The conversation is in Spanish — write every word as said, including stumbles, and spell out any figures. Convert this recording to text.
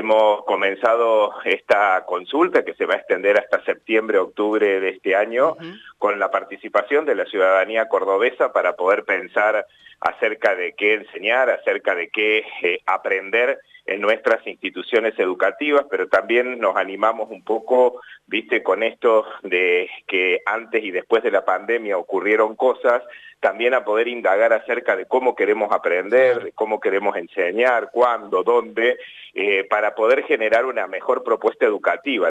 hemos comenzado esta consulta que se va a extender hasta septiembre, octubre de este año, uh-huh. con la participación de la ciudadanía cordobesa para poder pensar acerca de qué enseñar, acerca de qué eh, aprender en nuestras instituciones educativas, pero también nos animamos un poco, viste, con esto de que antes y después de la pandemia ocurrieron cosas, también a poder indagar acerca de cómo queremos aprender, de cómo queremos enseñar, cuándo, dónde, eh, para poder generar una mejor propuesta educativa.